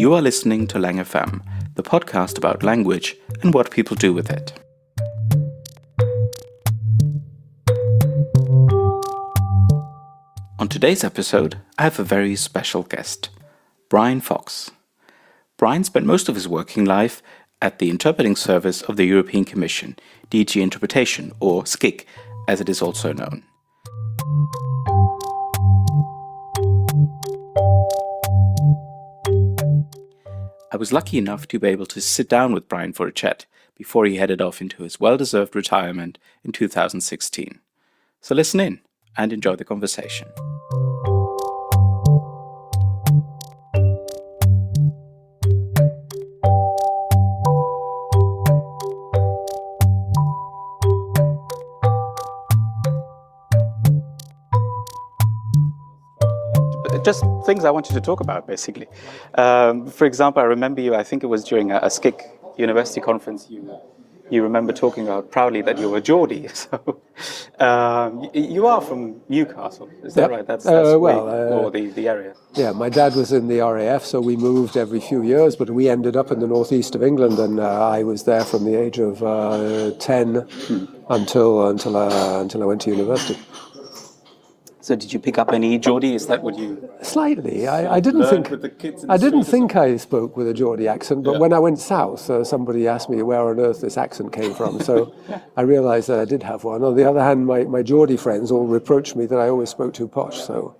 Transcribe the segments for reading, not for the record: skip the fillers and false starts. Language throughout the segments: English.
You are listening to Lang FM, the podcast about language and what people do with it. On today's episode, I have a very special guest, Brian Fox. Brian spent most of his working life at the interpreting service of the European Commission, DG Interpretation, or SCIC, as it is also known. I was lucky enough to be able to sit down with Brian for a chat before he headed off into his well-deserved retirement in 2016. So listen in and enjoy the conversation. Just things I wanted to talk about, basically. For example, I remember you, I think it was during a SCIC university conference, you remember talking about proudly that you were Geordie. So you are from Newcastle, is that right? That's or the area. Yeah, my dad was in the RAF, so we moved every few years, but we ended up in the northeast of England, and I was there from the age of 10 until I went to university. So did you pick up any Geordie? Is that what you... Slightly. I didn't think I spoke with a Geordie accent, but when I went south, somebody asked me where on earth this accent came from. So I realised that I did have one. On the other hand, my Geordie friends all reproached me that I always spoke too posh. So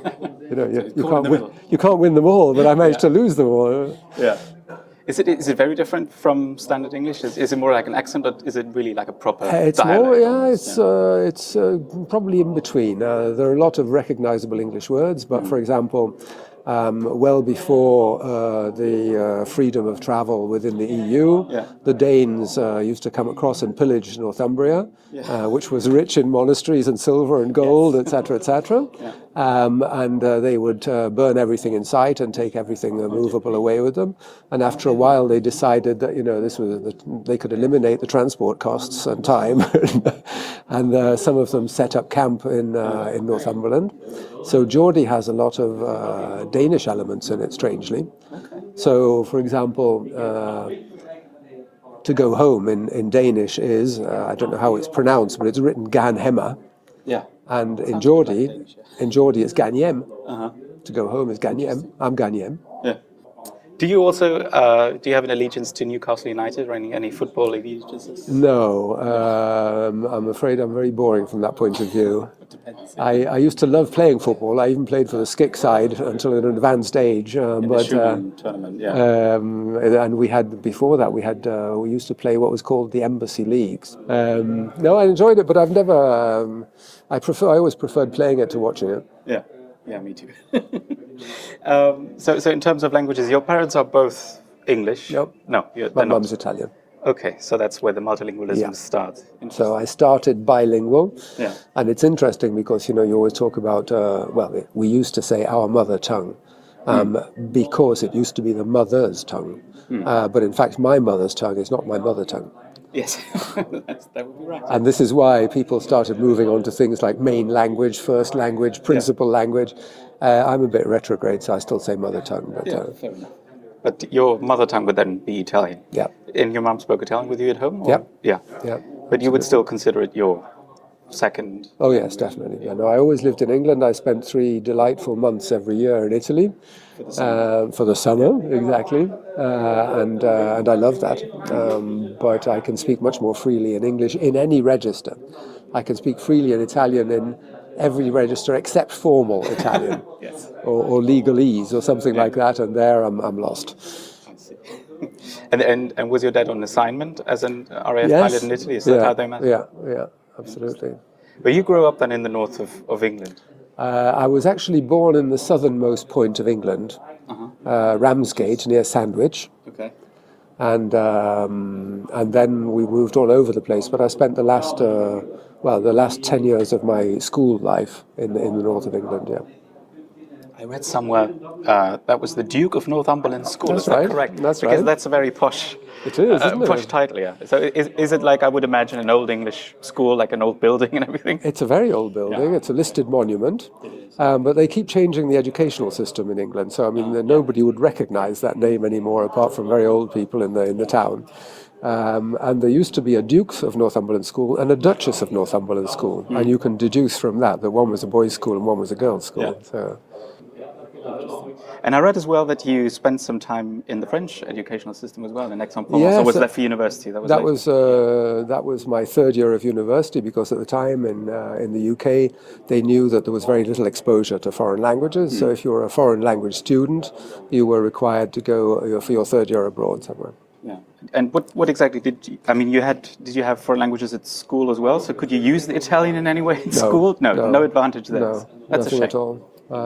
you can't win them all, but I managed to lose them all. Yeah. Is it very different from standard English? Is it more like an accent, or is it really like a proper dialect? It's probably in between. There are a lot of recognizable English words, but for example, well before the freedom of travel within the EU, the Danes used to come across and pillage Northumbria, which was rich in monasteries and silver and gold, etc., etc. And they would burn everything in sight and take everything movable away with them. And after a while, they decided that they could eliminate the transport costs and time, and some of them set up camp in Northumberland. So Geordie has a lot of Danish elements in it, strangely. Okay. So, for example, to go home in Danish is, I don't know how it's pronounced, but it's written Gan Hemma. Yeah. And in Geordie, it's Ganyem. To go home is Ganyem. I'm Ganyem. Yeah. Do you also do you have an allegiance to Newcastle United or any football allegiances? No, I'm afraid I'm very boring from that point of view. I used to love playing football. I even played for the SCIC side until an advanced age. The tournament, and we used to play what was called the Embassy Leagues. No, I enjoyed it, but I've never. I always preferred playing it to watching it. Yeah. Yeah, me too. So in terms of languages, your parents are both English? Nope. No, my mum's Italian. Okay, so that's where the multilingualism starts. So I started bilingual, and it's interesting because, you always talk about, we used to say our mother tongue, because it used to be the mother's tongue. But in fact, my mother's tongue is not my mother tongue. Yes, that would be right. And this is why people started moving on to things like main language, first language, principal language. I'm a bit retrograde, so I still say mother tongue. But, fair enough. But your mother tongue would then be Italian? Yeah. And your mum spoke Italian with you at home? Yeah. Yeah. But you would still consider it your second? Oh yes, definitely. Yeah, no, I always lived in England. I spent 3 delightful months every year in Italy for the summer, exactly, and I love that. But I can speak much more freely in English in any register. I can speak freely in Italian in every register except formal Italian, or legalese or something like that, and there I'm lost. I see. And was your dad on assignment as an RAF pilot in Italy? Is that how they met? Yeah, absolutely. But you grew up then in the north of England? I was actually born in the southernmost point of England, Ramsgate, near Sandwich. Okay. And then we moved all over the place. But I spent the last 10 years of my school life in the north of England. Yeah. I read somewhere that was the Duke of Northumberland School. That's Is that right. correct? That's because right. that's a very posh, It is, isn't posh it? title. Yeah. So is it like I would imagine an old English school, like an old building and everything? It's a very old building. Yeah. It's a listed monument, but they keep changing the educational system in England. So I mean, nobody would recognise that name anymore, apart from very old people in the town. And there used to be a Duke of Northumberland School and a Duchess of Northumberland School, and you can deduce from that one was a boys' school and one was a girls' school. Yeah. So. And I read as well that you spent some time in the French educational system as well in Aix-en-Provence. Yes, or was that for university? That was my third year of university, because at the time in the UK they knew that there was very little exposure to foreign languages. So if you were a foreign language student, you were required to go for your third year abroad somewhere. Yeah. And what exactly did you have foreign languages at school as well? So could you use the Italian in any way in school? No advantage there. No, That's a nothing shame. at all.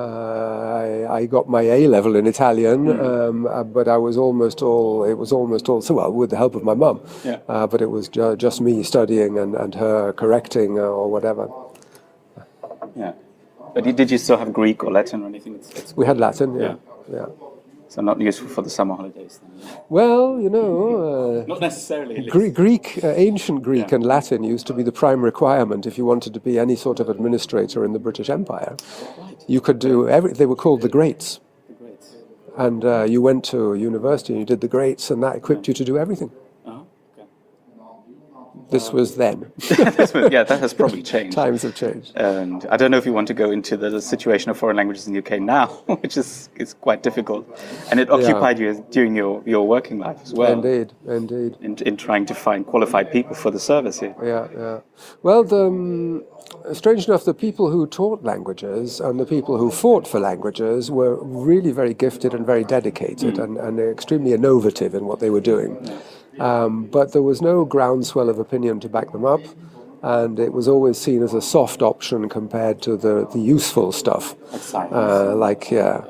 I got my A level in Italian, but it was almost all so well with the help of my mum. Yeah. But it was just me studying and her correcting or whatever. Yeah. But did you still have Greek or Latin or anything? We had Latin, yeah. So not useful for the summer holidays then? Well, you know, Not necessarily. At least. Greek, ancient Greek and Latin used to be the prime requirement if you wanted to be any sort of administrator in the British Empire. You could do they were called the Greats. The Greats. And you went to university and you did the Greats, and that equipped you to do everything. Okay. This was then. Yeah, that has probably changed. Times have changed. And I don't know if you want to go into the situation of foreign languages in the UK now, which is quite difficult. And it occupied you during your working life as well. Indeed. In trying to find qualified people for the service here. Yeah. Well, strange enough, the people who taught languages and the people who fought for languages were really very gifted and very dedicated and extremely innovative in what they were doing. But there was no groundswell of opinion to back them up, and it was always seen as a soft option compared to the useful stuff, Like science.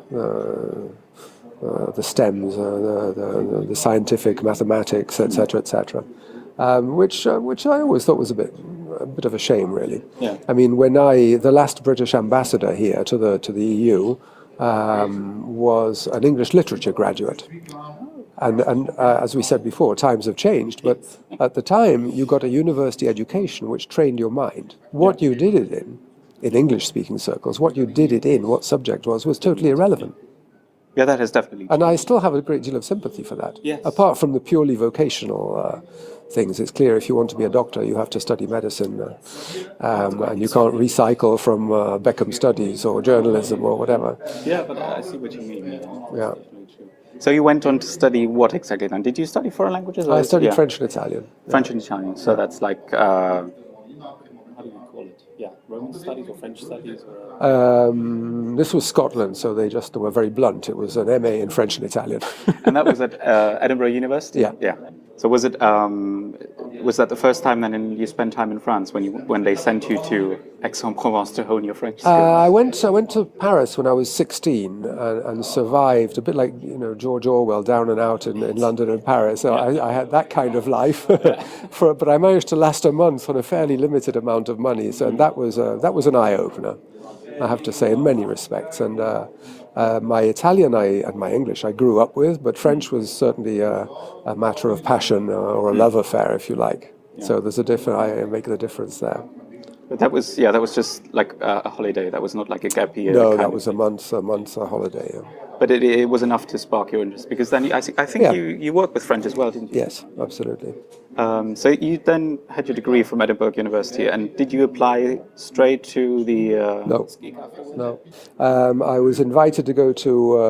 The STEMs, the scientific mathematics, etc., etc., which I always thought was a bit of a shame, really. Yeah. I mean, the last British ambassador here to the EU was an English literature graduate. And as we said before, times have changed, but at the time you got a university education which trained your mind. What you did it in English-speaking circles, what you did it in, what subject was totally irrelevant. Yeah, that has definitely changed. And I still have a great deal of sympathy for that. Yes. Apart from the purely vocational things, it's clear if you want to be a doctor, you have to study medicine, and you can't recycle from Beckham Studies or journalism or whatever. Yeah, but I see what you mean. Yeah. So you went on to study what exactly then? Did you study foreign languages? I studied French and Italian. French and Italian. So that's like, how do you call it? Yeah, Roman studies or French studies? Or, This was Scotland, so they were very blunt. It was an MA in French and Italian. and that was at Edinburgh University? Yeah. Yeah. So was that the first time then you spent time in France when they sent you to Aix-en-Provence to hone your French skills? I went to Paris when I was 16 and survived, a bit like George Orwell, down and out in London and Paris. So I had that kind of life, but I managed to last a month on a fairly limited amount of money. So that was an eye opener, I have to say, in many respects. And my Italian and my English I grew up with, but French was certainly a matter of passion or a love affair, if you like. Yeah. So there's I make the difference there. But that was just like a holiday. That was not like a gap year. No, that was a month holiday. Yeah. But it was enough to spark your interest, because then I think you worked with French as well, didn't you? Yes, absolutely. So you then had your degree from Edinburgh University, and did you apply straight to the SCIC afterwards? No. I was invited to go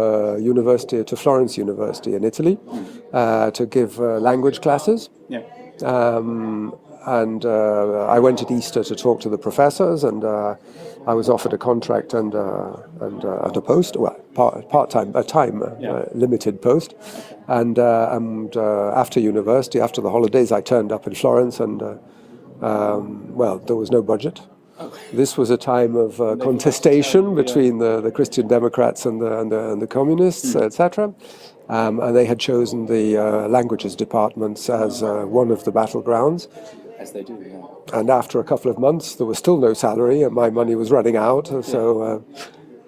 to Florence University in Italy to give language classes. Yeah. And I went at Easter to talk to the professors, and I was offered a contract and a post, well, limited post. And after university, after the holidays, I turned up in Florence, and there was no budget. This was a time of contestation between the Christian Democrats and the communists, etc. And they had chosen the languages departments as one of the battlegrounds. As they do, yeah. And after a couple of months, there was still no salary, and my money was running out.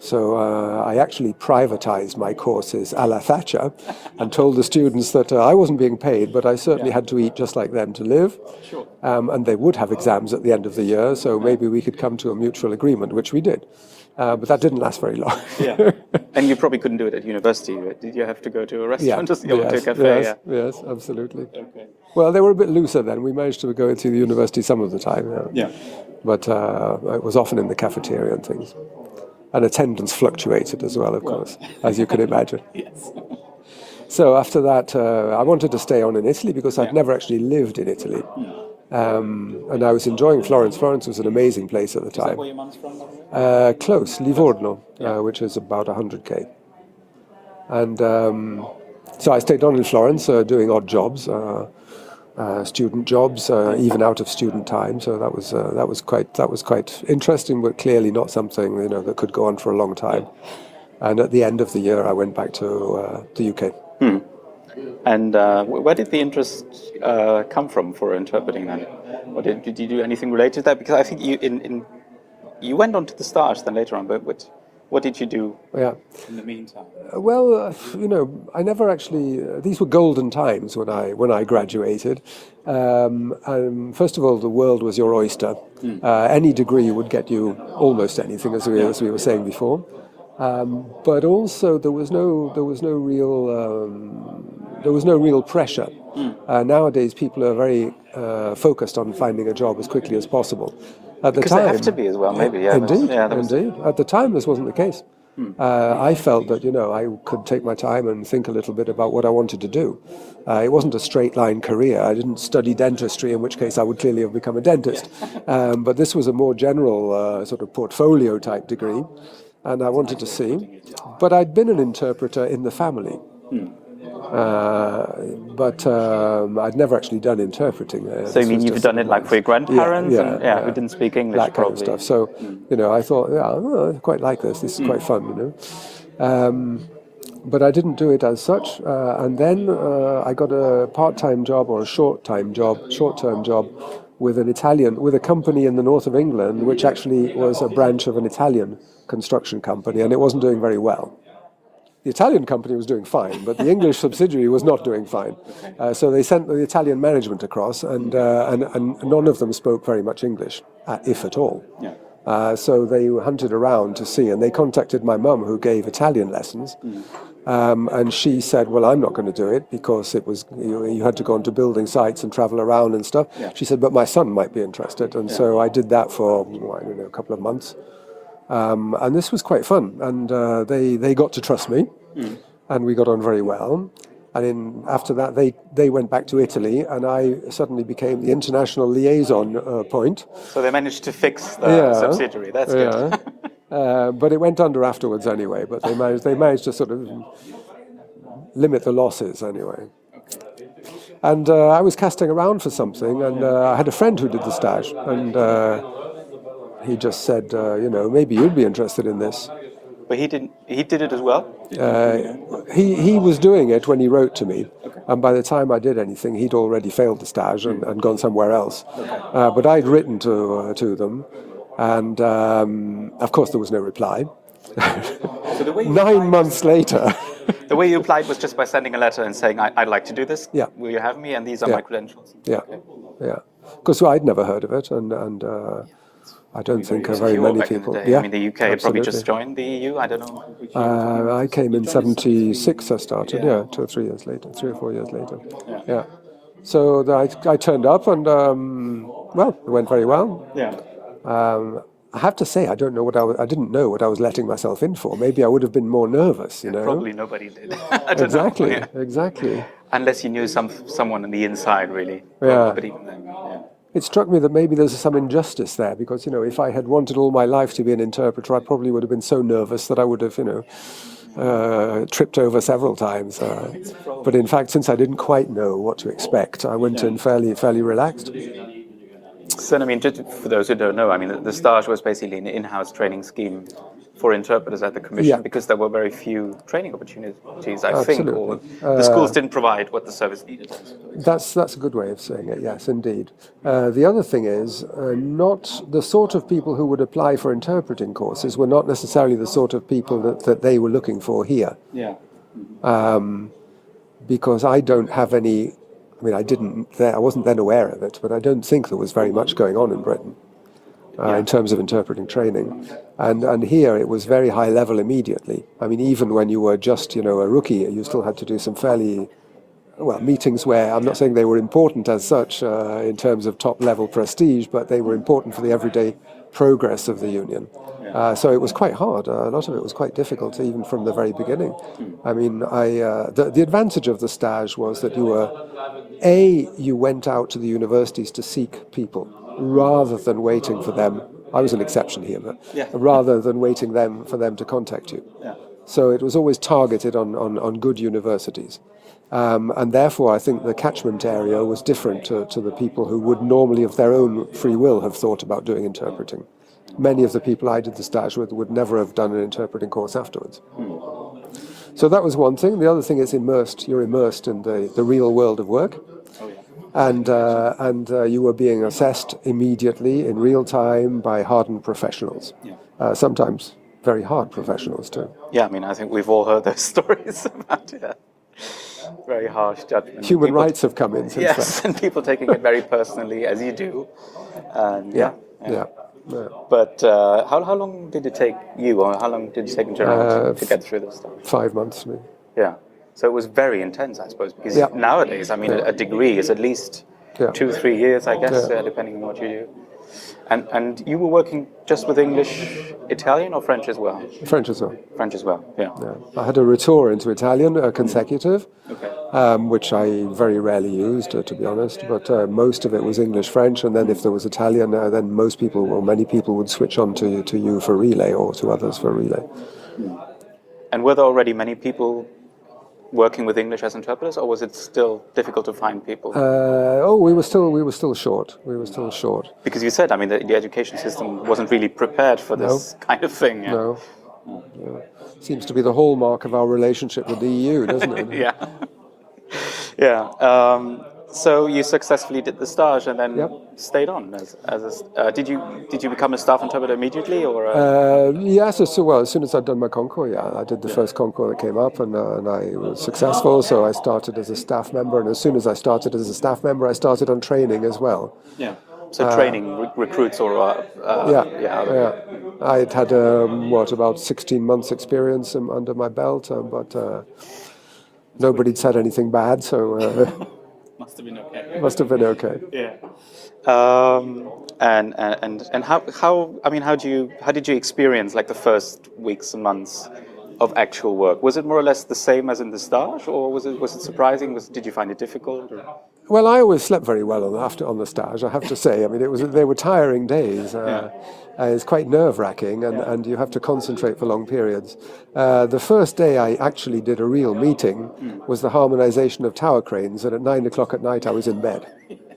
So I actually privatized my courses a la Thatcher and told the students that I wasn't being paid, but I certainly had to eat just like them to live. Sure. And they would have exams at the end of the year, so maybe we could come to a mutual agreement, which we did. But that didn't last very long. Yeah. And you probably couldn't do it at university. Did you have to go to a restaurant or to a cafe? Yes, absolutely. Okay. Well, they were a bit looser then. We managed to go to the university some of the time. Yeah. But it was often in the cafeteria and things. And attendance fluctuated as well, of course, as you can imagine. Yes. So after that, I wanted to stay on in Italy because I'd never actually lived in Italy. And I was enjoying Florence. Florence was an amazing place at the time. Is that where your mum's from? Close, Livorno, which is about 100k. And so I stayed on in Florence doing odd jobs, student jobs, even out of student time. So that was quite interesting, but clearly not something that could go on for a long time. And at the end of the year, I went back to the UK. And where did the interest come from for interpreting then? Or did you do anything related to that? Because I think you went on to the stage then later on, but what did you do in the meantime? Well, I never actually. These were golden times when I graduated. First of all, the world was your oyster. Any degree would get you almost anything, as we were saying before. But also there was no real pressure. Nowadays, people are very focused on finding a job as quickly as possible. At the Because time, they have to be as well, maybe. Yeah, indeed. Indeed. At the time, this wasn't the case. I felt that I could take my time and think a little bit about what I wanted to do. It wasn't a straight line career. I didn't study dentistry, in which case I would clearly have become a dentist. But this was a more general sort of portfolio type degree. And I wanted to see. But I'd been an interpreter in the family. But I'd never actually done interpreting. So you mean you've done it like for your grandparents who didn't speak English, that kind of stuff. So, I thought, I quite like this. This is quite fun, But I didn't do it as such. And then I got a part-time job or a short-term job with a company in the north of England, which actually was a branch of an Italian construction company, and it wasn't doing very well. The Italian company was doing fine, but the English subsidiary was not doing fine. So they sent the Italian management across, and none of them spoke very much English, if at all. So they hunted around to see, and they contacted my mum, who gave Italian lessons. And she said, well, I'm not going to do it because it was you had to go onto building sites and travel around and stuff. She said, but my son might be interested. And so I did that for, a couple of months. And this was quite fun. And they got to trust me, and we got on very well. And after that, they went back to Italy, and I suddenly became the international liaison point. So they managed to fix the subsidiary. That's good. But it went under afterwards anyway. But they managed to sort of limit the losses anyway. And I was casting around for something, and I had a friend who did the stage, and he just said, maybe you'd be interested in this. But he didn't. He did it as well. He was doing it when he wrote to me, and by the time I did anything, he'd already failed the stage and gone somewhere else. But I'd written to them, and of course there was no reply. So the way 9 months later. The way you applied was just by sending a letter and saying, I'd like to do this. Yeah. Will you have me? And these are my credentials. Yeah. Because I'd never heard of it, and I don't think very many people. I mean, the UK had probably just joined the EU. I don't know. I came in '76. I started. 2 or 3 years later, 3 or 4 years later. Yeah. So I turned up, and it went very well. I have to say, I didn't know what I was letting myself in for. Maybe I would have been more nervous. Probably nobody did. Exactly. Unless you knew someone on the inside, really. Yeah. But even then, It struck me that maybe there's some injustice there, because if I had wanted all my life to be an interpreter, I probably would have been so nervous that I would have tripped over several times. But in fact, since I didn't quite know what to expect, I went in fairly relaxed. So, just for those who don't know, the stage was basically an in-house training scheme for interpreters at the Commission Yeah. because there were very few training opportunities, I think, or Absolutely. the schools didn't provide what the service needed. That's a good way of saying it. Yes, indeed. The other thing is, not the sort of people who would apply for interpreting courses were not necessarily the sort of people that they were looking for here. Yeah. Because I don't have any. I mean, I wasn't then aware of it, but I don't think there was very much going on in Britain in terms of interpreting training. And here it was very high level immediately. I mean, even when you were just, a rookie, you still had to do some fairly, meetings where I'm not saying they were important as such in terms of top level prestige, but they were important for the everyday progress of the union. So it was quite hard. A lot of it was quite difficult, even from the very beginning. I mean, the advantage of the stage was that you went out to the universities to seek people rather than waiting for them. I was an exception here, but rather than waiting for them to contact you. Yeah. So it was always targeted on good universities. And therefore, I think the catchment area was different to the people who would normally, of their own free will, have thought about doing interpreting. Many of the people I did the stage with would never have done an interpreting course afterwards. So that was one thing. The other thing is you're immersed in the real world of work. And you were being assessed immediately in real time by hardened professionals. Sometimes very hard professionals too. Yeah, I mean, I think we've all heard those stories about it. Very harsh judgment. Human rights have come in since yes, then. and people taking it very personally, as you do. And Yeah. But how long did it take you, or how long did it take in general to get through this stuff? 5 months, maybe. Yeah. So it was very intense, I suppose, because Yeah. nowadays, I mean, a degree is at least 2-3 years, I guess, depending on what you do. And you were working just with English, Italian, or French as well? French as well. French as well, yeah. I had a retour into Italian, consecutive, Okay. which I very rarely used, to be honest. But most of it was English, French, and then if there was Italian, then most people, or many people, would switch on to you for relay or to others for relay. And were there already many people working with English as interpreters, or was it still difficult to find people? We were still short. We were still short. Because you said, I mean, the education system wasn't really prepared for this kind of thing. Yeah. No. Seems to be the hallmark of our relationship with the EU, doesn't it? Yeah. Yeah. So you successfully did the stage and then stayed on did you become a staff interpreter immediately, or? Yes, as soon as I'd done my concours, I did the first concours that came up, and I was successful. So I started as a staff member, and as soon as I started as a staff member, I started on training as well. Yeah. So training recruits, or I'd had about 16 months experience under my belt, but nobody'd said anything bad, so. Must have been okay. Must have been okay. Yeah. And how did you experience like the first weeks and months of actual work? Was it more or less the same as in the stage, or was it surprising? Did you find it difficult? Or? Well, I always slept very well on the stage, I have to say. I mean, they were tiring days. It's quite nerve-wracking, and you have to concentrate for long periods. The first day I actually did a real meeting was the harmonization of tower cranes, and at 9 o'clock at night I was in bed.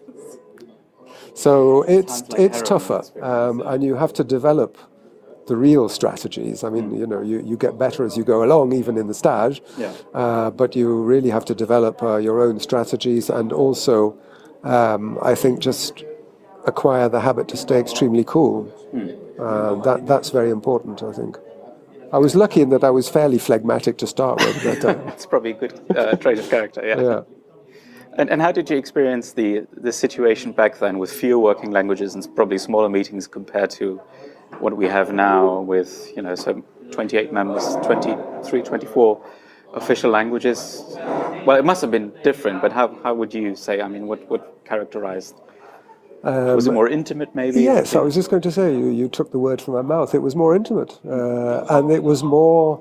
So it's tougher, and you have to develop the real strategies. I mean, you get better as you go along, even in the stage, but you really have to develop your own strategies, and also, I think, just acquire the habit to stay extremely cool. That's very important, I think. I was lucky in that I was fairly phlegmatic to start with. But, it's probably a good trait of character, yeah. And how did you experience the situation back then with fewer working languages and probably smaller meetings compared to what we have now with, so 28 members, 23, 24 official languages? Well, it must have been different, but how would you say, I mean, what characterized? Was it more intimate, maybe? Yes, I was just going to say, you took the word from my mouth. It was more intimate, and it was more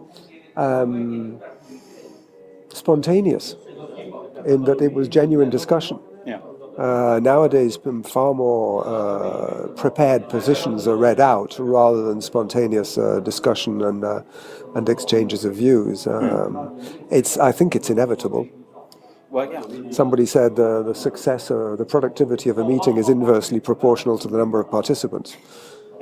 spontaneous, in that it was genuine discussion. Yeah. Nowadays, far more prepared positions are read out rather than spontaneous discussion and exchanges of views. I think it's inevitable. Well, yeah. Somebody said the success or the productivity of a meeting is inversely proportional to the number of participants.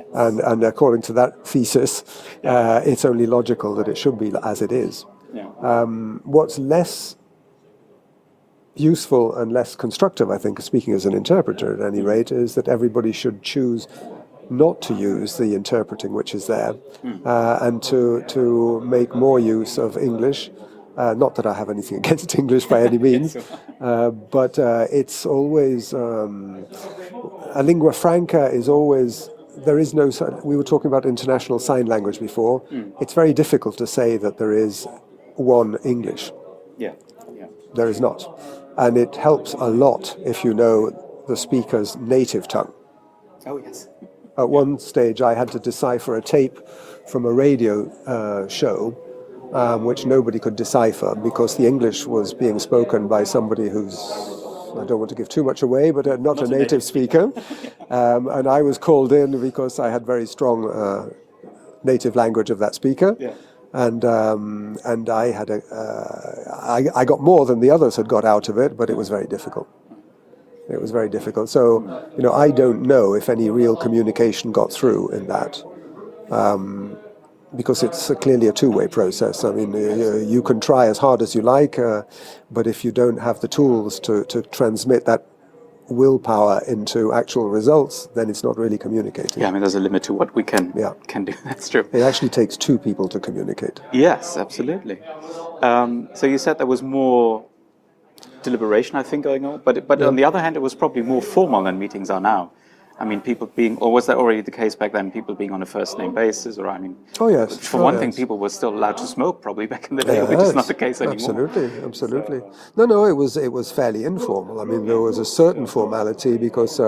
And according to that thesis, it's only logical that it should be as it is. Yeah. What's less useful and less constructive, I think, speaking as an interpreter at any rate, is that everybody should choose not to use the interpreting which is there, and to make more use of English. Not that I have anything against English by any means, but it's always a lingua franca is always. There is no. We were talking about international sign language before. It's very difficult to say that there is one English. Yeah. Yeah. There is not, and it helps a lot if you know the speaker's native tongue. Oh yes. At one stage, I had to decipher a tape from a radio show, which nobody could decipher because the English was being spoken by somebody who's, I don't want to give too much away, but not a native speaker. And I was called in because I had very strong native language of that speaker. Yeah. And I had I got more than the others had got out of it, but it was very difficult. It was very difficult. So, I don't know if any real communication got through in that, because it's clearly a two-way process. I mean, you can try as hard as you like, but if you don't have the tools to transmit that willpower into actual results, then it's not really communicating. Yeah, I mean, there's a limit to what we can do. That's true. It actually takes two people to communicate. Yes, absolutely. So you said there was more deliberation, I think, going on, but on the other hand, it was probably more formal than meetings are now. I mean, people being, or was that already the case back then? People being on a first name basis, or I mean, oh yes, for one thing, people were still allowed to smoke probably back in the day, which is not the case anymore. Absolutely. No, it was fairly informal. I mean, there was a certain formality because,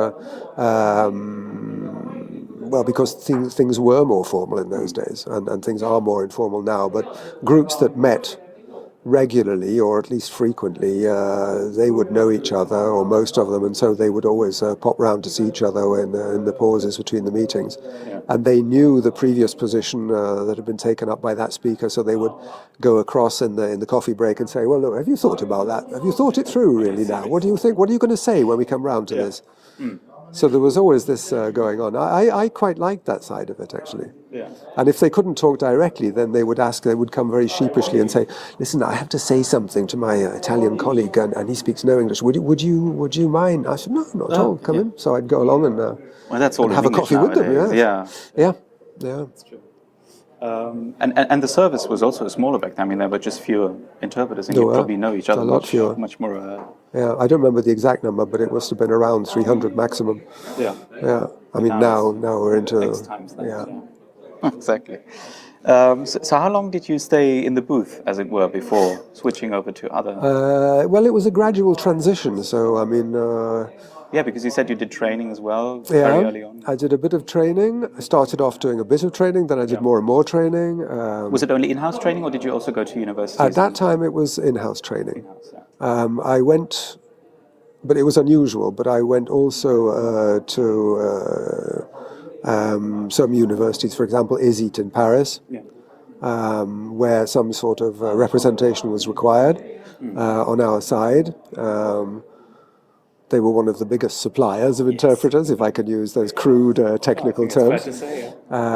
because things were more formal in those days, and things are more informal now. But groups that met regularly, or at least frequently, they would know each other, or most of them, and so they would always pop round to see each other in the pauses between the meetings. Yeah. And they knew the previous position that had been taken up by that speaker, so they would go across in the coffee break and say, well, look, have you thought about that? Have you thought it through really now? What do you think? What are you going to say when we come round to this? So there was always this going on. I quite liked that side of it, actually. Yeah. And if they couldn't talk directly, then they would come very sheepishly and say, listen, I have to say something to my Italian colleague, and he speaks no English. Would you mind? I said, no, not at all. Come in. So I'd go along and, that's all and have a coffee with them. Yeah. That's true. And the service was also smaller back then. I mean, there were just fewer interpreters, and you probably know each other much more. Yeah, I don't remember the exact number, but it must have been around 300 maximum. Yeah. I mean, now we're into X times that. Yeah. Exactly. So how long did you stay in the booth, as it were, before switching over to other? Well, it was a gradual transition. So I mean. Yeah, because you said you did training as well very early on. I did a bit of training. I started off doing a bit of training, then I did more and more training. Was it only in-house training, or did you also go to universities? At that time, it was in-house training. I went, but it was unusual, but I went also to some universities, for example, ISIT in Paris, where some sort of representation was required on our side. They were one of the biggest suppliers of interpreters, if I can use those crude technical terms. Fair to say,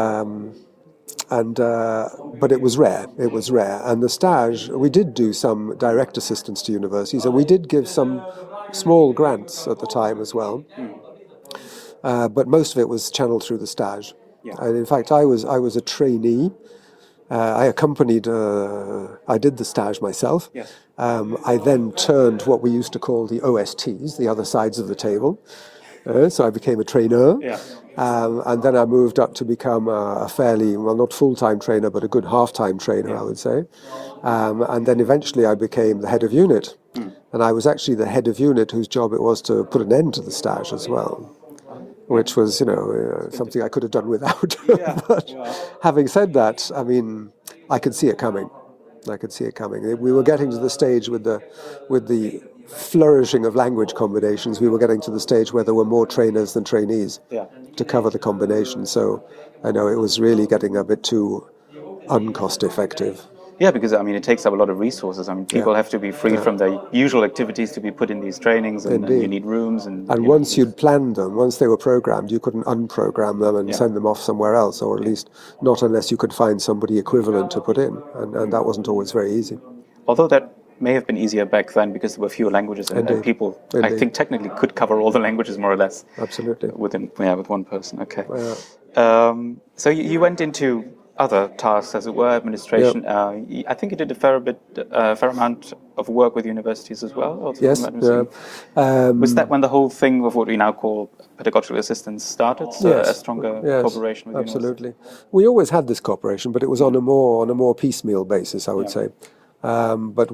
But it was rare. And the stage, we did do some direct assistance to universities, and we did give some small grants at the time as well. But most of it was channeled through the stage. Yeah. And in fact, I was a trainee. I accompanied, I did the stage myself. Yes. I then turned what we used to call the OSTs, the other sides of the table. So I became a trainer. Yeah. And then I moved up to become a fairly, well, not full-time trainer, but a good half-time trainer, I would say. And then eventually I became the head of unit. And I was actually the head of unit whose job it was to put an end to the stage as well. Which was, something I could have done without. But having said that, I mean, I could see it coming. We were getting to the stage with the flourishing of language combinations. We were getting to the stage where there were more trainers than trainees to cover the combination. So I know it was really getting a bit too uncost effective. Yeah, because I mean, it takes up a lot of resources. I mean, people have to be freed from their usual activities to be put in these trainings, and you need rooms. And once you'd planned them, once they were programmed, you couldn't unprogram them and send them off somewhere else, or at least not unless you could find somebody equivalent to put in, and that wasn't always very easy. Although that may have been easier back then because there were fewer languages, and people, I think, technically could cover all the languages more or less. Absolutely. With one person. Okay. So you went into other tasks, as it were, administration. I think you did a fair amount of work with universities as well. Also. Yes. Was that when the whole thing of what we now call pedagogical assistance started? So a stronger cooperation with absolutely. universities? We always had this cooperation, but it was on a more piecemeal basis, I would say. But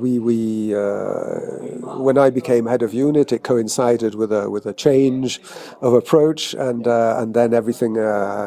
when I became head of unit, it coincided with a change of approach, and then everything.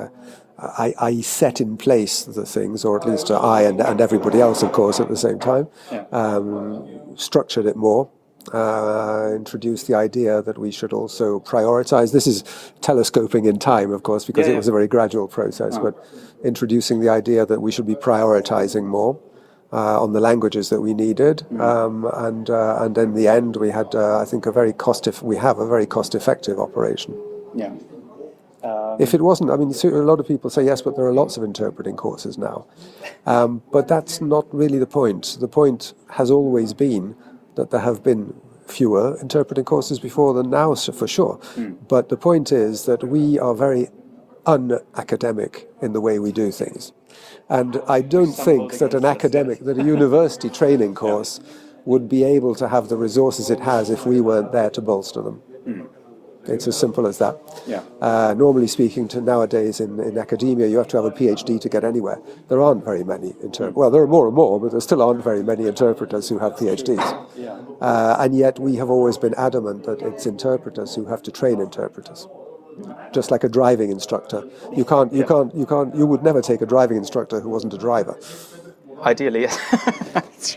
I set in place the things, or at least I and everybody else, of course, at the same time, structured it more, introduced the idea that we should also prioritize. This is telescoping in time, of course, because it was a very gradual process, but introducing the idea that we should be prioritizing more on the languages that we needed, and in the end, we had, I think, a very cost-effective operation. Yeah. If it wasn't, I mean, a lot of people say, yes, but there are lots of interpreting courses now. But that's not really the point. The point has always been that there have been fewer interpreting courses before than now, for sure. But the point is that we are very unacademic in the way we do things. And I don't think that a university training course would be able to have the resources it has if we weren't there to bolster them. It's as simple as that. Normally speaking, nowadays in academia, you have to have a PhD to get anywhere. There aren't very many well, there are more and more, but there still aren't very many interpreters who have PhDs. And yet we have always been adamant that it's interpreters who have to train interpreters. Just like a driving instructor, you would never take a driving instructor who wasn't a driver. Ideally, yes. That's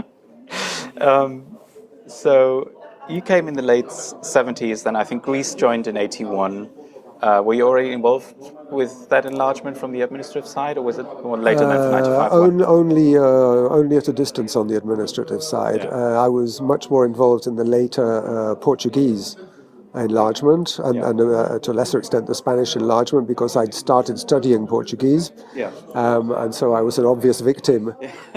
true. So you came in the late 70s, then I think Greece joined in 81. Were you already involved with that enlargement from the administrative side, or was it more later than 95? Only at a distance on the administrative side. I was much more involved in the later Portuguese enlargement, and to a lesser extent the Spanish enlargement, because I'd started studying Portuguese, and so I was an obvious victim.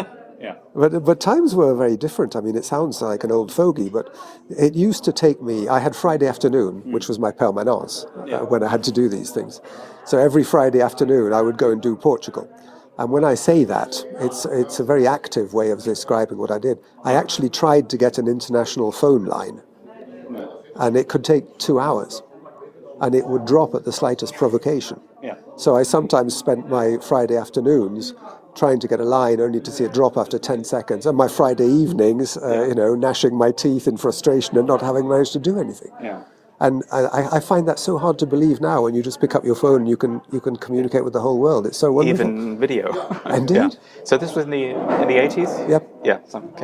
But times were very different. I mean, it sounds like an old fogey, but it used to take me. I had Friday afternoon, which was my permanence, when I had to do these things. So every Friday afternoon, I would go and do Portugal. And when I say that, it's a very active way of describing what I did. I actually tried to get an international phone line, and it could take 2 hours, and it would drop at the slightest provocation. So I sometimes spent my Friday afternoons trying to get a line only to see it drop after 10 seconds, and my Friday evenings, gnashing my teeth in frustration and not having managed to do anything. And I find that so hard to believe now, when you just pick up your phone and you can communicate with the whole world. It's so wonderful. Even video. Indeed. So this was in the 80s? Yep. Yeah, okay.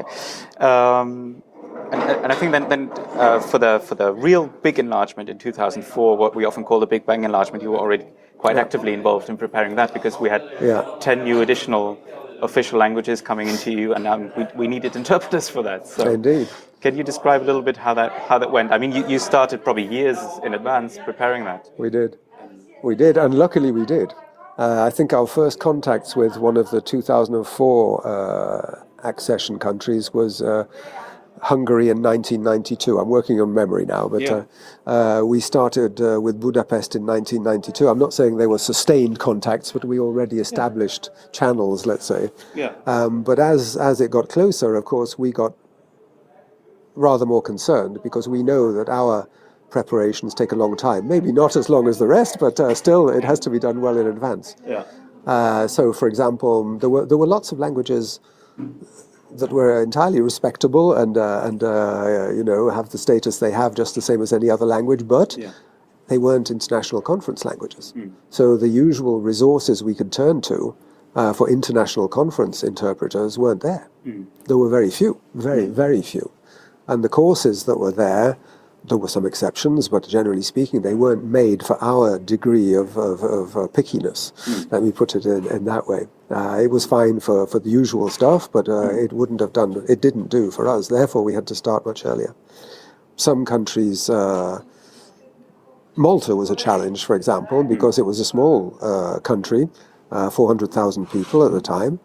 And I think then for the real big enlargement in 2004, what we often call the Big Bang enlargement, you were already quite actively involved in preparing that, because we had 10 new additional official languages coming into EU, and we needed interpreters for that. So Indeed. Can you describe a little bit how that went? I mean, you started probably years in advance preparing that. We did, and luckily we did. I think our first contacts with one of the 2004 accession countries was Hungary in 1992. I'm working on memory now, but we started with Budapest in 1992. I'm not saying they were sustained contacts, but we already established channels, let's say. But as it got closer, of course, we got rather more concerned, because we know that our preparations take a long time. Maybe not as long as the rest, but still it has to be done well in advance. So, for example, there were lots of languages that were entirely respectable and have the status they have, just the same as any other language, but they weren't international conference languages. So the usual resources we could turn to for international conference interpreters weren't there. There were very few, very few. And the courses that were there There were some exceptions, but generally speaking, they weren't made for our degree of pickiness. Let me put it in that way. It was fine for the usual stuff, but it wouldn't have done. It didn't do for us. Therefore, we had to start much earlier. Some countries, Malta was a challenge, for example, because it was a small country, 400,000 people at the time,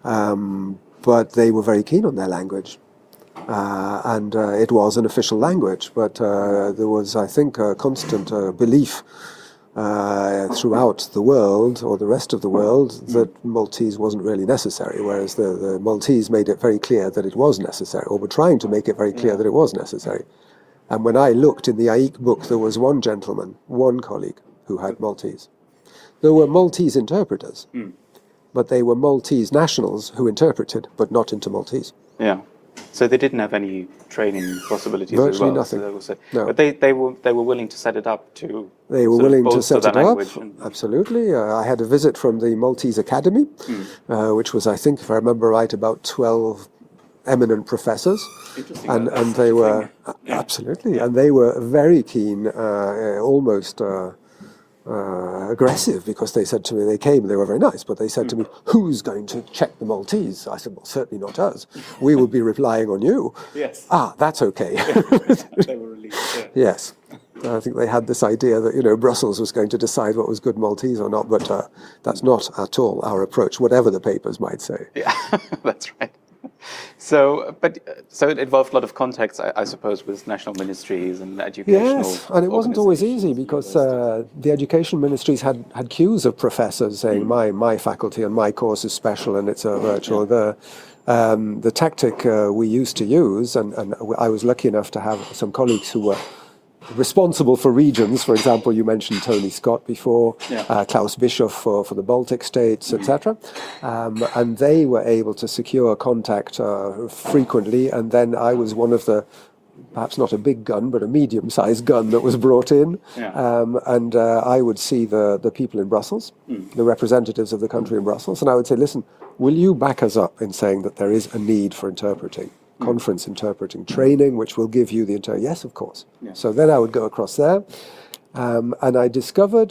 but they were very keen on their language. And it was an official language, but there was, I think, a constant belief throughout the world, or the rest of the world, that Maltese wasn't really necessary, whereas the Maltese made it very clear that it was necessary, or were trying to make it very clear that it was necessary. And when I looked in the AIC book, there was one gentleman, one colleague, who had Maltese. There were Maltese interpreters, but they were Maltese nationals who interpreted, but not into Maltese. Yeah. So they didn't have any training possibilities Virtually as well. nothing. So also, No. But they were willing to set it up to. They were sort of willing to bolster set their it up. language and- Absolutely. I had a visit from the Maltese Academy, which was, I think, if I remember right, about 12 eminent professors. Interesting. And That's they such a were thing. absolutely, and they were very keen, almost aggressive, because they said to me, they came, they were very nice, but they said to me, "Who's going to check the Maltese?" I said, "Well, certainly not us. We will be relying on you." Yes. Ah, that's okay. They were released. Yeah. Yes. I think they had this idea that, Brussels was going to decide what was good Maltese or not, but that's not at all our approach, whatever the papers might say. Yeah, that's right. So it involved a lot of contacts, I suppose, with national ministries and educational. Yes, and it wasn't always easy, organizations, because universities. the education ministries had queues of professors saying, my faculty and my course is special and it's a virtual. The tactic we used to use, and I was lucky enough to have some colleagues who were responsible for regions. For example, you mentioned Tony Scott before, Klaus Bischoff for the Baltic states, etc. And they were able to secure contact frequently, and then I was one of the, perhaps not a big gun, but a medium-sized gun that was brought in. And I would see the people in Brussels, the representatives of the country in Brussels, and I would say, "Listen, will you back us up in saying that there is a need for interpreting? Conference interpreting training, which will give you the entire..." Yes, of course. So then I would go across there, and I discovered,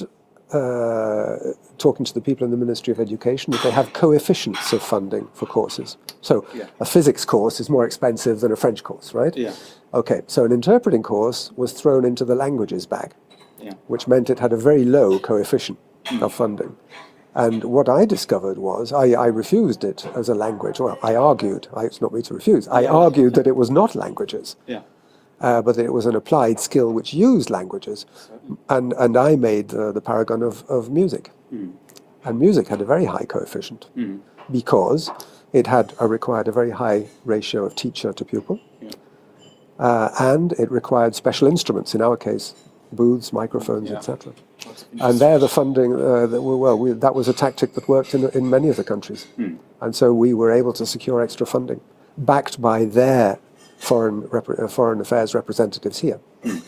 talking to the people in the Ministry of Education, that they have coefficients of funding for courses. So a physics course is more expensive than a French course, right? Yeah. Okay, so an interpreting course was thrown into the languages bag, which meant it had a very low coefficient of funding. And what I discovered was, I refused it as a language. Well, I argued, it's not me to refuse, I argued that it was not languages, but that it was an applied skill which used languages. And I made the paragon of music. And music had a very high coefficient, because it required a very high ratio of teacher to pupil, and it required special instruments, in our case, booths, microphones, etc. And there the funding, that was a tactic that worked in many of the countries. And so we were able to secure extra funding, backed by their foreign affairs representatives here.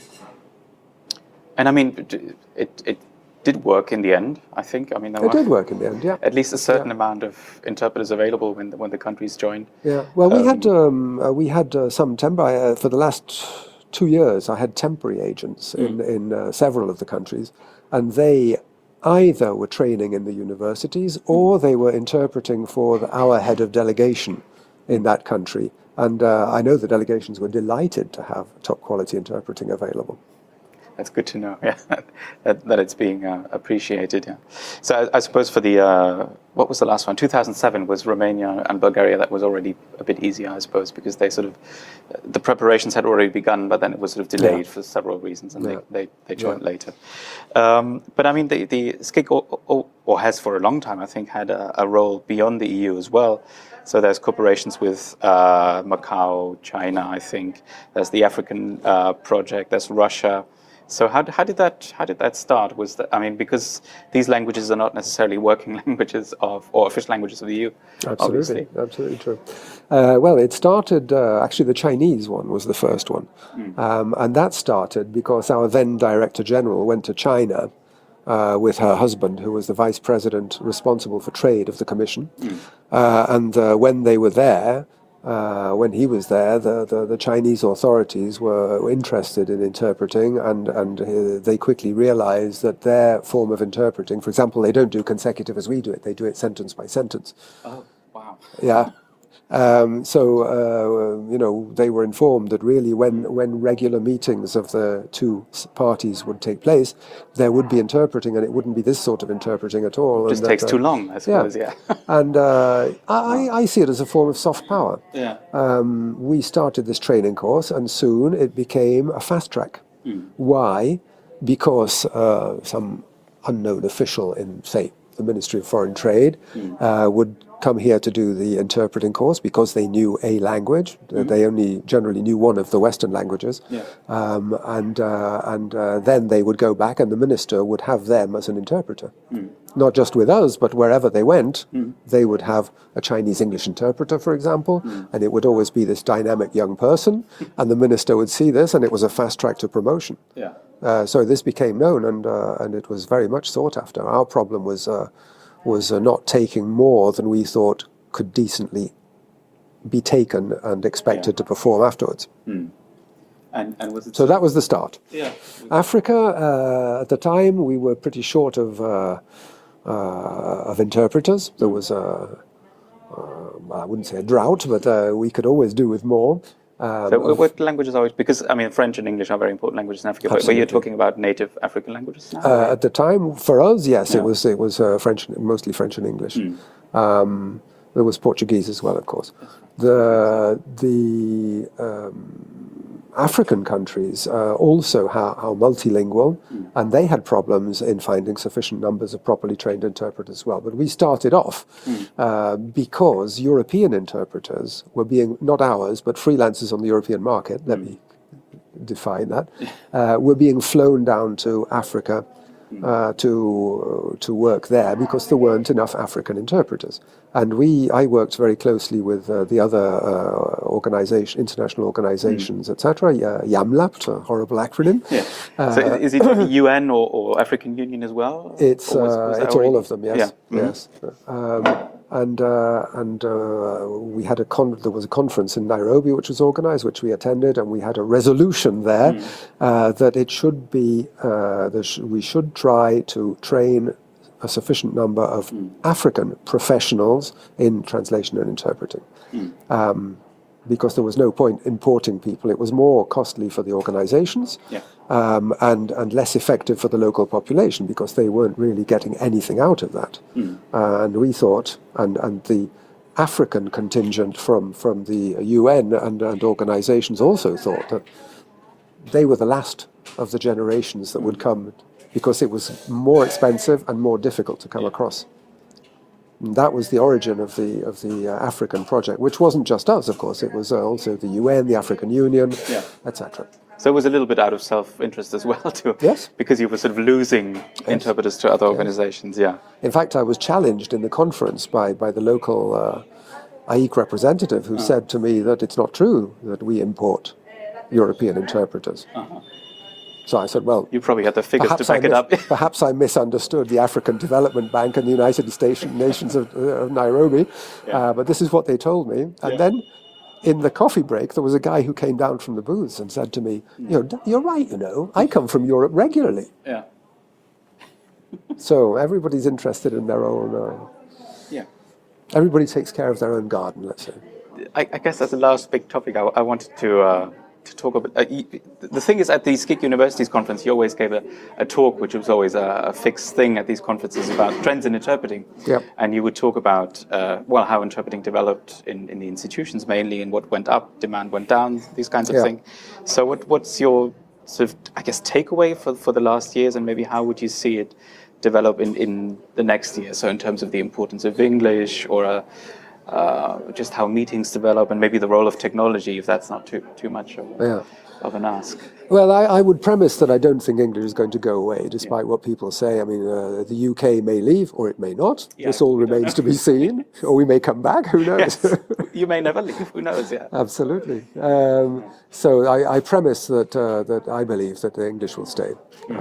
And I mean, it did work in the end, I think. I mean, there It were did work in the end, yeah. at least a certain amount of interpreters available when the countries joined. Yeah, well, we had some temporary, for the last 2 years, I had temporary agents in several of the countries, and they either were training in the universities or they were interpreting for our head of delegation in that country. And I know the delegations were delighted to have top quality interpreting available. That's good to know. Yeah, that it's being appreciated. Yeah. So I suppose for the what was the last one? 2007 was Romania and Bulgaria. That was already a bit easier, I suppose, because they sort of the preparations had already begun, but then it was sort of delayed for several reasons, and they joined later. But I mean, the SCIC or has for a long time, I think, had a role beyond the EU as well. So there's cooperations with Macau, China, I think. There's the African project. There's Russia. So how did that start? Was that, I mean, because these languages are not necessarily working languages or official languages of the EU. Absolutely, absolutely true. Well, it started, actually the Chinese one was the first one. And that started because our then Director General went to China with her husband, who was the Vice President responsible for trade of the Commission. And when they were there, when he was there, the Chinese authorities were interested in interpreting, and they quickly realized that their form of interpreting, for example, they don't do consecutive as we do it, they do it sentence by sentence. Oh, wow. Yeah. They were informed that really when regular meetings of the two parties would take place, there would be interpreting, and it wouldn't be this sort of interpreting at all. It just takes too long, I suppose, yeah. And I see it as a form of soft power. Yeah. We started this training course, and soon it became a fast track. Why? Because some unknown official in, say, the Ministry of Foreign Trade would come here to do the interpreting course because they knew a language. They only generally knew one of the Western languages. Yeah. Then they would go back, and the minister would have them as an interpreter. Not just with us, but wherever they went, they would have a Chinese English interpreter, for example, and it would always be this dynamic young person, and the minister would see this, and it was a fast track to promotion. Yeah. So this became known, and it was very much sought after. Our problem was not taking more than we thought could decently be taken and expected to perform afterwards. And was it So that was the start. Yeah. Africa, at the time, we were pretty short of interpreters. There was I wouldn't say a drought, but we could always do with more. So what languages are, because I mean French and English are very important languages in Africa, but you're talking about native African languages now? At the time, for us, yes, it was French, mostly French and English. There was Portuguese as well, of course. The African countries also are multilingual, and they had problems in finding sufficient numbers of properly trained interpreters as well. But we started off because European interpreters were being, not ours, but freelancers on the European market, let me define that, were being flown down to Africa to work there because there weren't enough African interpreters. And I worked very closely with the other international organizations, etc. YAMLAP, a horrible acronym. Yeah. So is it the UN or African Union as well? It's all of them, yes. Yeah. Yes. We had there was a conference in Nairobi which was organized, which we attended, and we had a resolution there that it should be we should try to train a sufficient number of African professionals in translation and interpreting. Because there was no point importing people. It was more costly for the organizations and less effective for the local population because they weren't really getting anything out of that. And we thought, and the African contingent from the UN and organizations also thought that they were the last of the generations that would come because it was more expensive and more difficult to come across. And that was the origin of the African project, which wasn't just us, of course. It was also the UN, the African Union, etc. So it was a little bit out of self-interest as well, too. Yes. Because you were sort of losing interpreters to other organizations, In fact, I was challenged in the conference by the local AIC representative who said to me that it's not true that we import European interpreters. So I said, well... You probably had the figures to back it up. Perhaps I misunderstood the African Development Bank and the United Nations of Nairobi, but this is what they told me. And then in the coffee break, there was a guy who came down from the booths and said to me, you're right, I come from Europe regularly. Yeah. So everybody's interested in their own... Everybody takes care of their own garden, let's say. I guess that's the last big topic I wanted to talk about. The thing is, at the SCIC Universities conference, you always gave a talk, which was always a fixed thing at these conferences about trends in interpreting. Yep. And you would talk about, how interpreting developed in the institutions mainly, and what went up, demand went down, these kinds of things. So what's your sort of, I guess, takeaway for the last years, and maybe how would you see it develop in the next year? So in terms of the importance of English, or just how meetings develop, and maybe the role of technology, if that's not too much of an ask. Well, I would premise that I don't think English is going to go away, despite what people say. I mean, the UK may leave, or it may not. This all remains to be seen. Or we may come back, who knows? Yes. You may never leave, who knows, Absolutely. So I premise that I believe that the English will stay.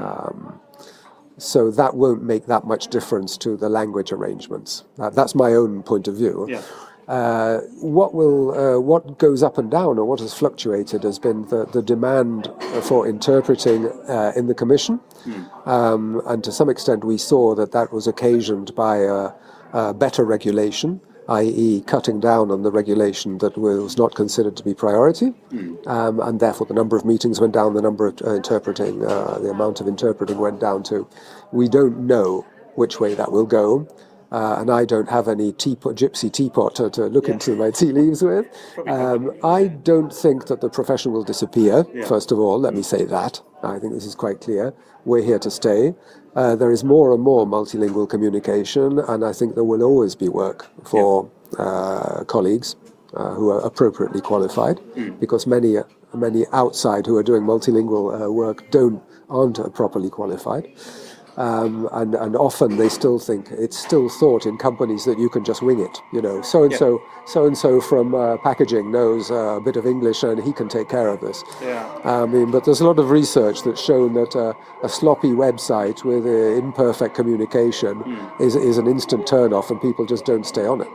So that won't make that much difference to the language arrangements. That's my own point of view. What goes up and down, or what has fluctuated, has been the demand for interpreting in the Commission, and to some extent we saw that was occasioned by better regulation, i.e. cutting down on the regulation that was not considered to be priority, and therefore the number of meetings went down, the number of the amount of interpreting went down too. We don't know which way that will go. And I don't have any gypsy teapot to look into my tea leaves with. I don't think that the profession will disappear, first of all, let me say that. I think this is quite clear. We're here to stay. There is more and more multilingual communication, and I think there will always be work for colleagues who are appropriately qualified, because many outside who are doing multilingual work aren't properly qualified. And often they still think, it's still thought in companies that you can just wing it. So and so from packaging knows a bit of English and he can take care of this. But there's a lot of research that's shown that a sloppy website with imperfect communication is an instant turn-off, and people just don't stay on it.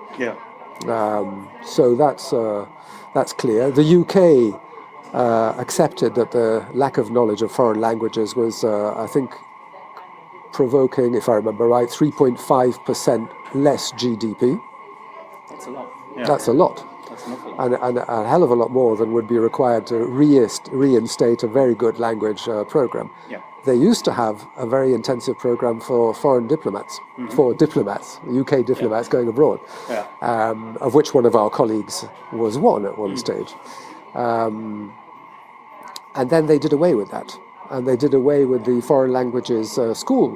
So that's clear. The UK accepted that the lack of knowledge of foreign languages was, I think, provoking, if I remember right, 3.5% less GDP. That's a lot. That's a lot. That's an awful lot. And a hell of a lot more than would be required to reinstate a very good language program. They used to have a very intensive program for foreign diplomats, for diplomats, UK diplomats going abroad, of which one of our colleagues was one at one stage. And then they did away with that. And they did away with the foreign languages school.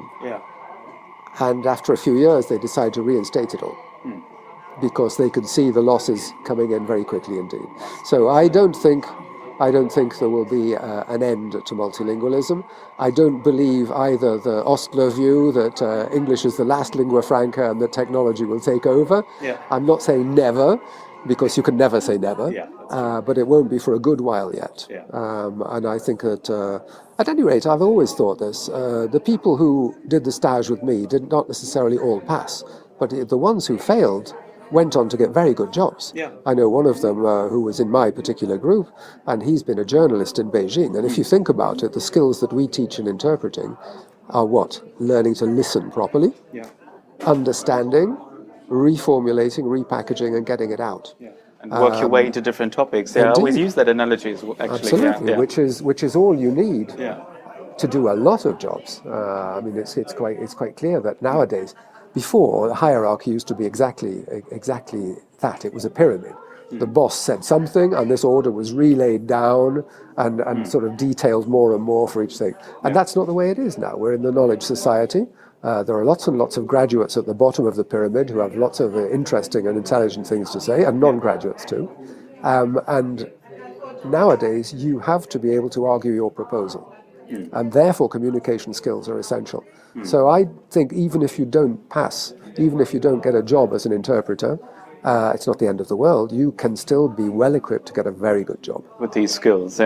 And after a few years, they decided to reinstate it all, because they could see the losses coming in very quickly indeed. So I don't think there will be an end to multilingualism. I don't believe either the Ostler view that English is the last lingua franca and that technology will take over. I'm not saying never, because you can never say never, but it won't be for a good while yet. And I think that, at any rate, I've always thought this, the people who did the stage with me did not necessarily all pass, but the ones who failed went on to get very good jobs. I know one of them who was in my particular group, and he's been a journalist in Beijing. And if you think about it, the skills that we teach in interpreting are what? Learning to listen properly, understanding, reformulating, repackaging, and getting it out. And work your way into different topics. I always use that analogy actually. Absolutely, which is all you need to do a lot of jobs. I mean, it's quite clear that nowadays, before, the hierarchy used to be exactly that. It was a pyramid. The boss said something, and this order was relayed down and sort of detailed more and more for each thing. And that's not the way it is now. We're in the knowledge society. There are lots and lots of graduates at the bottom of the pyramid who have lots of interesting and intelligent things to say, and non-graduates too. And nowadays, you have to be able to argue your proposal. And therefore, communication skills are essential. So I think even if you don't pass, even if you don't get a job as an interpreter, it's not the end of the world. You can still be well equipped to get a very good job. With these skills,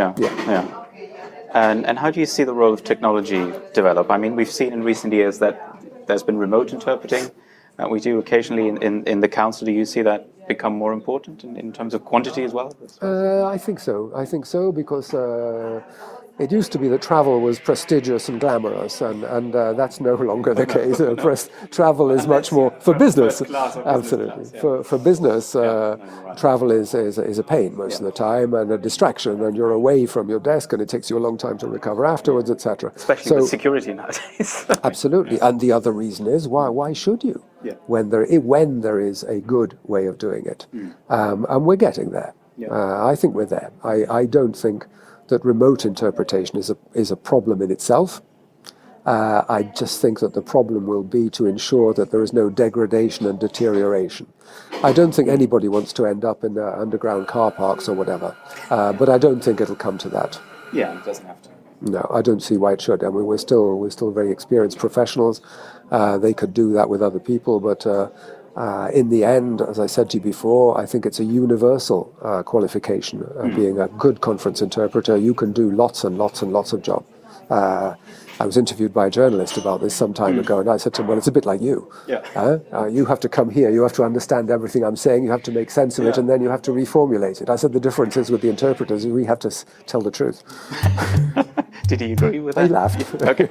And how do you see the role of technology develop? I mean, we've seen in recent years that there's been remote interpreting. We do occasionally in the council. Do you see that become more important in terms of quantity as well? I think so, because it used to be that travel was prestigious and glamorous, and that's no longer the case. Travel is much more for business. Absolutely, for business, travel is a pain most of the time and a distraction, and you're away from your desk, and it takes you a long time to recover afterwards, etc. Especially with security nowadays. Absolutely, and the other reason is why should you? When there is a good way of doing it, and we're getting there. I think we're there. I don't think that remote interpretation is a problem in itself. I just think that the problem will be to ensure that there is no degradation and deterioration. I don't think anybody wants to end up in underground car parks or whatever, but I don't think it'll come to that. It doesn't have to. No, I don't see why it should. I mean, we're still very experienced professionals. They could do that with other people, but in the end, as I said to you before, I think it's a universal qualification. Being a good conference interpreter, you can do lots and lots and lots of job. I was interviewed by a journalist about this some time ago, and I said to him, well, it's a bit like you. You have to come here, you have to understand everything I'm saying, you have to make sense of it, and then you have to reformulate it. I said the difference is with the interpreters, we have to tell the truth. Did he agree with that? He laughed. Okay.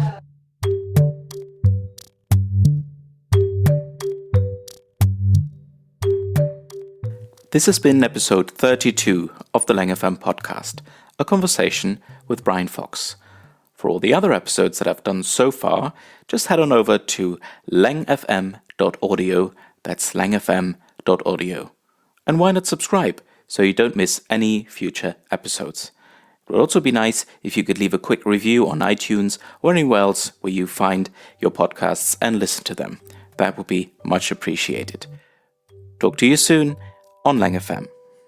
This has been episode 32 of the Lang FM podcast, a conversation with Brian Fox. For all the other episodes that I've done so far, just head on over to langfm.audio, that's langfm.audio. And why not subscribe so you don't miss any future episodes? It would also be nice if you could leave a quick review on iTunes or anywhere else where you find your podcasts and listen to them. That would be much appreciated. Talk to you soon on Lang FM.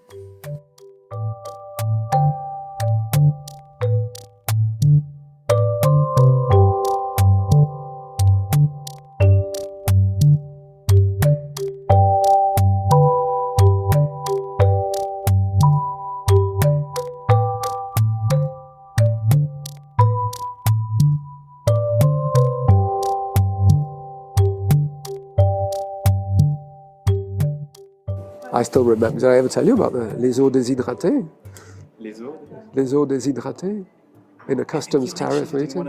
I still remember, did I ever tell you about les eaux déshydratés? Les eaux? Les eaux déshydratés? In a customs tariff meeting?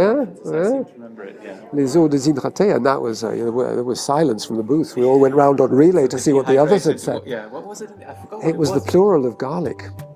Les eaux déshydratés, and that was, there was silence from the booth. We all went round on relay to see what the others had said. Yeah, what was it? I forgot. It was the plural of garlic.